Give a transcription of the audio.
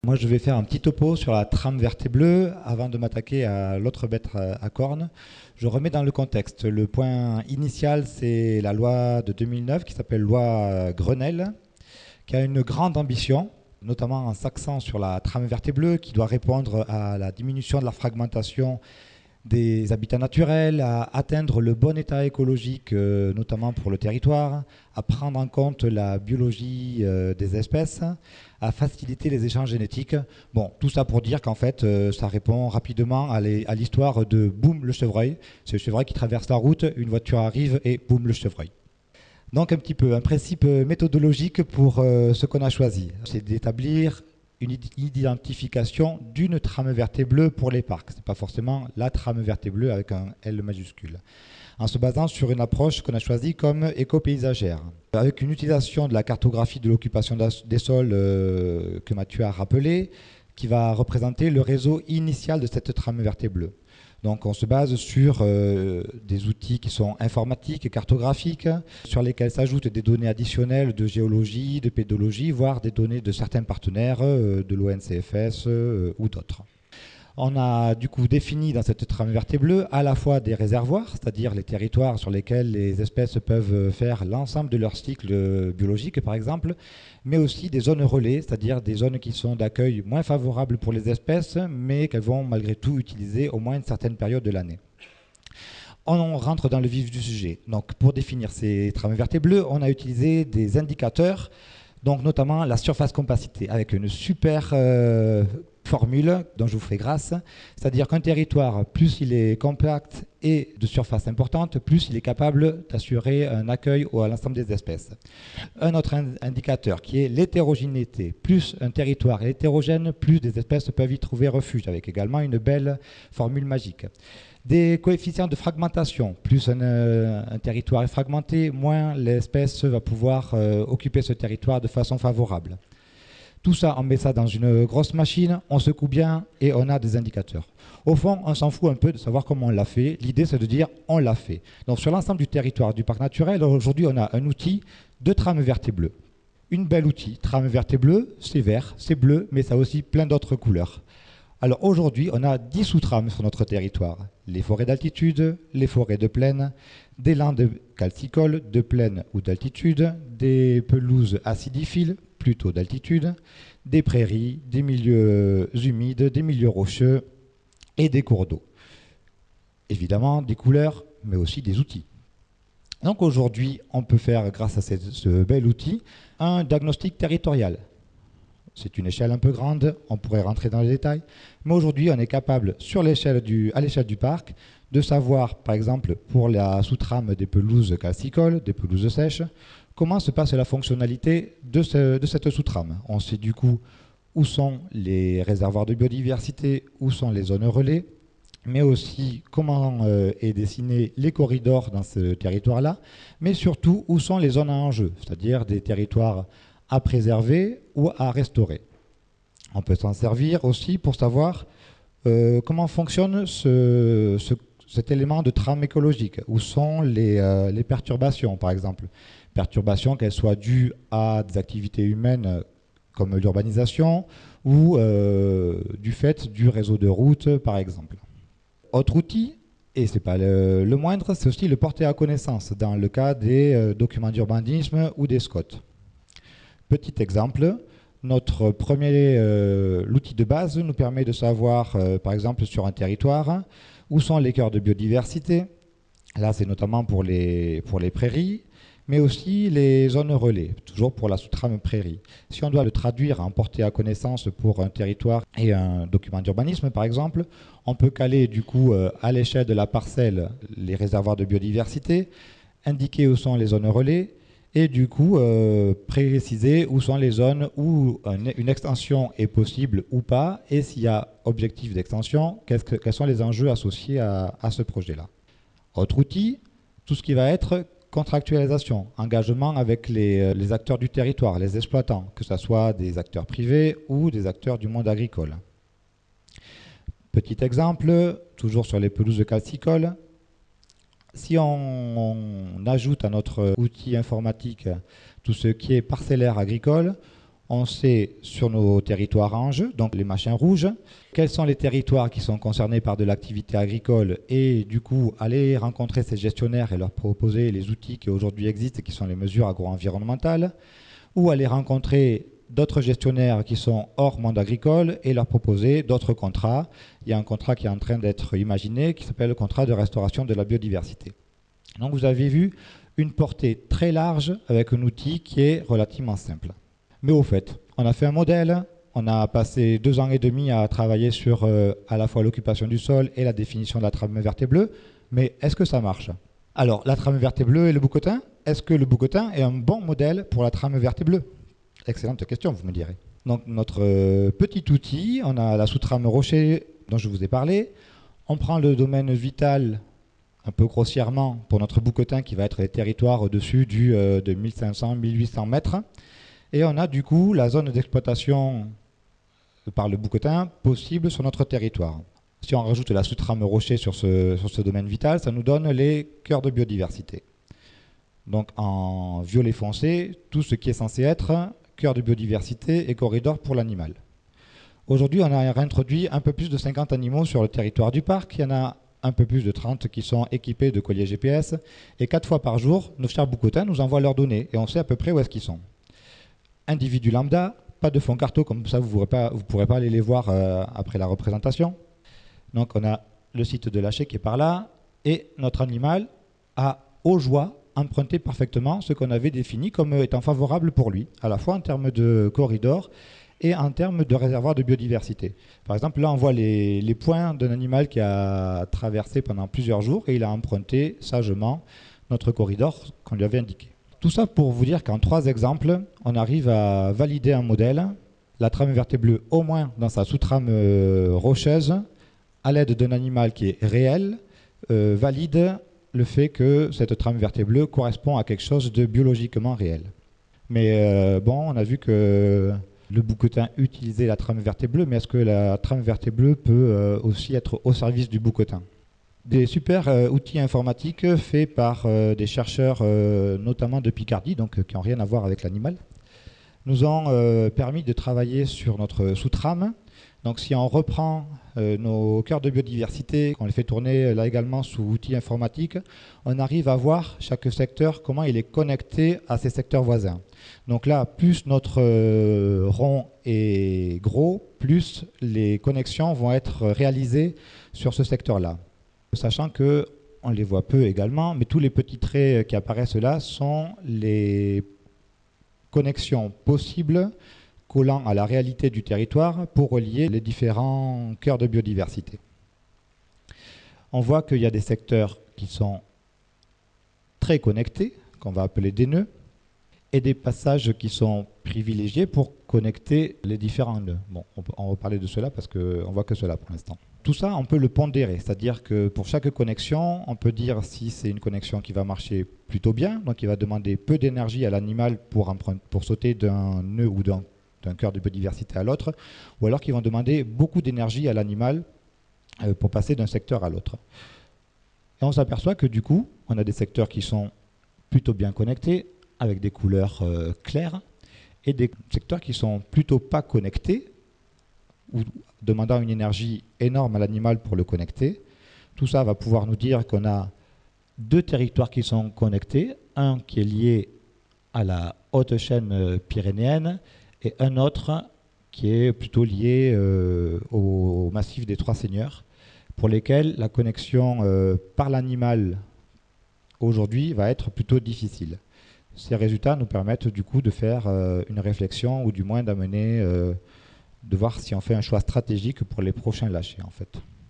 Moi, je vais faire un petit topo sur la trame verte et bleue avant de m'attaquer à l'autre bête à cornes. Je remets dans le contexte. Le point initial, c'est la loi de 2009 qui s'appelle loi Grenelle, qui a une grande ambition, notamment en s'axant sur la trame verte et bleue, qui doit répondre à la diminution de la fragmentation des habitats naturels, à atteindre le bon état écologique, notamment pour le territoire, à prendre en compte la biologie des espèces, à faciliter les échanges génétiques. Bon, tout ça pour dire qu'en fait, ça répond rapidement à l'histoire de boum le chevreuil. C'est le chevreuil qui traverse la route, une voiture arrive et boum le chevreuil. Donc un petit peu un principe méthodologique pour ce qu'on a choisi, c'est d'établir une identification d'une trame verte et bleue pour les parcs. Ce n'est pas forcément la trame verte et bleue avec un L majuscule. En se basant sur une approche qu'on a choisie comme éco-paysagère, avec une utilisation de la cartographie de l'occupation des sols que Mathieu a rappelé, qui va représenter le réseau initial de cette trame verte et bleue. Donc on se base sur des outils qui sont informatiques et cartographiques, sur lesquels s'ajoutent des données additionnelles de géologie, de pédologie, voire des données de certains partenaires, de l'ONCFS ou d'autres. On a du coup défini dans cette trame verte et bleue à la fois des réservoirs, c'est-à-dire les territoires sur lesquels les espèces peuvent faire l'ensemble de leur cycle biologique par exemple, mais aussi des zones relais, c'est-à-dire des zones qui sont d'accueil moins favorables pour les espèces, mais qu'elles vont malgré tout utiliser au moins une certaine période de l'année. On rentre dans le vif du sujet. Donc pour définir ces trames vertes et bleues, on a utilisé des indicateurs, donc notamment la surface compacité, avec une super formule dont je vous ferai grâce, c'est-à-dire qu'un territoire, plus il est compact et de surface importante, plus il est capable d'assurer un accueil à l'ensemble des espèces. Un autre indicateur qui est l'hétérogénéité. Plus un territoire est hétérogène, plus des espèces peuvent y trouver refuge, avec également une belle formule magique. Des coefficients de fragmentation. Plus un territoire est fragmenté, moins l'espèce va pouvoir occuper ce territoire de façon favorable. Tout ça, on met ça dans une grosse machine, on secoue bien et on a des indicateurs. Au fond, on s'en fout un peu de savoir comment on l'a fait. L'idée, c'est de dire on l'a fait. Donc sur l'ensemble du territoire du parc naturel, aujourd'hui, on a un outil de trame verte et bleue. Une belle outil, trame verte et bleue, c'est vert, c'est bleu, mais ça a aussi plein d'autres couleurs. Alors aujourd'hui, on a 10 sous-trames sur notre territoire. Les forêts d'altitude, les forêts de plaine, des landes calcicoles de plaine ou d'altitude, des pelouses acidiphiles, plutôt d'altitude, des prairies, des milieux humides, des milieux rocheux et des cours d'eau. Évidemment, des couleurs, mais aussi des outils. Donc aujourd'hui, on peut faire, grâce à ce bel outil, un diagnostic territorial. C'est une échelle un peu grande, on pourrait rentrer dans les détails, mais aujourd'hui on est capable, à l'échelle du parc, de savoir, par exemple, pour la sous-trame des pelouses calcicoles, des pelouses sèches, comment se passe la fonctionnalité de cette sous-trame. On sait du coup où sont les réservoirs de biodiversité, où sont les zones relais, mais aussi comment est dessiné les corridors dans ce territoire-là, mais surtout où sont les zones à enjeu, c'est-à-dire des territoires à préserver ou à restaurer. On peut s'en servir aussi pour savoir comment fonctionne cet élément de trame écologique. Où sont les perturbations, par exemple. Perturbations qu'elles soient dues à des activités humaines comme l'urbanisation ou du fait du réseau de routes, par exemple. Autre outil, et ce n'est pas le moindre, c'est aussi le porter à connaissance dans le cas des documents d'urbanisme ou des SCOT. Petit exemple, l'outil de base nous permet de savoir, par exemple, sur un territoire, où sont les cœurs de biodiversité. Là, c'est notamment pour les prairies, mais aussi les zones relais, toujours pour la sous-trame prairie. Si on doit le traduire en portée à connaissance pour un territoire et un document d'urbanisme, par exemple, on peut caler du coup à l'échelle de la parcelle les réservoirs de biodiversité, indiquer où sont les zones relais, et du coup préciser où sont les zones où une extension est possible ou pas, et s'il y a objectif d'extension, quels sont les enjeux associés à ce projet-là. Autre outil, tout ce qui va être contractualisation, engagement avec les acteurs du territoire, les exploitants, que ce soit des acteurs privés ou des acteurs du monde agricole. Petit exemple, toujours sur les pelouses calcicoles, si on ajoute à notre outil informatique tout ce qui est parcellaire agricole, On sait sur nos territoires à enjeu, donc les machins rouges, quels sont les territoires qui sont concernés par de l'activité agricole et du coup aller rencontrer ces gestionnaires et leur proposer les outils qui aujourd'hui existent et qui sont les mesures agro-environnementales, ou aller rencontrer d'autres gestionnaires qui sont hors monde agricole et leur proposer d'autres contrats. Il y a un contrat qui est en train d'être imaginé qui s'appelle le contrat de restauration de la biodiversité. Donc vous avez vu une portée très large avec un outil qui est relativement simple. Mais au fait, on a fait un modèle, on a passé 2 ans et demi à travailler sur à la fois l'occupation du sol et la définition de la trame verte et bleue, mais est-ce que ça marche? Alors, la trame verte et bleue et le bouquetin, est-ce que le bouquetin est un bon modèle pour la trame verte et bleue? Excellente question, vous me direz. Donc, notre petit outil, on a la sous-trame rocher dont je vous ai parlé, on prend le domaine vital un peu grossièrement pour notre bouquetin qui va être les territoires au-dessus de 1500-1800 mètres. Et on a du coup la zone d'exploitation par le bouquetin possible sur notre territoire. Si on rajoute la sous-trame rocher sur ce domaine vital, ça nous donne les cœurs de biodiversité. Donc en violet foncé, tout ce qui est censé être cœur de biodiversité et corridor pour l'animal. Aujourd'hui, on a réintroduit un peu plus de 50 animaux sur le territoire du parc. Il y en a un peu plus de 30 qui sont équipés de colliers GPS. Et 4 fois par jour, nos chers bouquetins nous envoient leurs données et on sait à peu près où est-ce qu'ils sont. Individu lambda, pas de fond carto, comme ça vous ne pourrez pas aller les voir après la représentation. Donc on a le site de lâcher qui est par là, et notre animal a au joie emprunté parfaitement ce qu'on avait défini comme étant favorable pour lui, à la fois en termes de corridor et en termes de réservoir de biodiversité. Par exemple, là on voit les points d'un animal qui a traversé pendant plusieurs jours et il a emprunté sagement notre corridor qu'on lui avait indiqué. Tout ça pour vous dire qu'en 3 exemples, on arrive à valider un modèle, la trame verte et bleue au moins dans sa sous-trame rocheuse, à l'aide d'un animal qui est réel, valide le fait que cette trame verte et bleue correspond à quelque chose de biologiquement réel. Mais bon, on a vu que le bouquetin utilisait la trame verte et bleue, mais est-ce que la trame verte et bleue peut aussi être au service du bouquetin? Des super outils informatiques faits par des chercheurs, notamment de Picardie, donc qui n'ont rien à voir avec l'animal, nous ont permis de travailler sur notre sous-trame. Donc si on reprend nos cœurs de biodiversité, qu'on les fait tourner là également sous outils informatiques, on arrive à voir chaque secteur, comment il est connecté à ses secteurs voisins. Donc là, plus notre rond est gros, plus les connexions vont être réalisées sur ce secteur-là. Sachant qu'on les voit peu également, mais tous les petits traits qui apparaissent là sont les connexions possibles collant à la réalité du territoire pour relier les différents cœurs de biodiversité. On voit qu'il y a des secteurs qui sont très connectés, qu'on va appeler des nœuds, et des passages qui sont privilégiés pour connecter les différents nœuds. Bon, on va parler de cela parce qu'on ne voit que cela pour l'instant. Tout ça, on peut le pondérer, c'est-à-dire que pour chaque connexion, on peut dire si c'est une connexion qui va marcher plutôt bien, donc il va demander peu d'énergie à l'animal pour sauter d'un nœud ou d'un cœur de biodiversité à l'autre, ou alors qu'ils vont demander beaucoup d'énergie à l'animal pour passer d'un secteur à l'autre. Et on s'aperçoit que du coup, on a des secteurs qui sont plutôt bien connectés, avec des couleurs claires, et des secteurs qui sont plutôt pas connectés, ou demandant une énergie énorme à l'animal pour le connecter. Tout ça va pouvoir nous dire qu'on a 2 territoires qui sont connectés, un qui est lié à la haute chaîne pyrénéenne et un autre qui est plutôt lié au massif des Trois Seigneurs, pour lesquels la connexion par l'animal aujourd'hui va être plutôt difficile. Ces résultats nous permettent du coup de faire une réflexion ou du moins d'amener de voir si on fait un choix stratégique pour les prochains lâchers en fait.